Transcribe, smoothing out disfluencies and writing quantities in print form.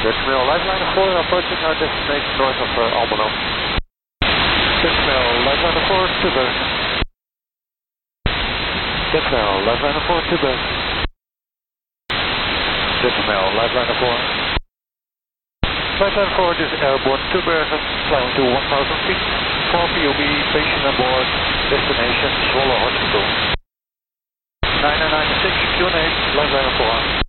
Decimal Lifeliner 4, approaching our destination north of Almelo. Decimal Lifeliner 4, to the. Decimal Lifeliner 4, to the. Decimal Lifeliner 4. Lifeliner 4, this is airborne to Bergen, climbing to 1000 feet. 4 POB, patient aboard, destination Zwolle Hospital. 9996, Q&A, Lifeliner 4.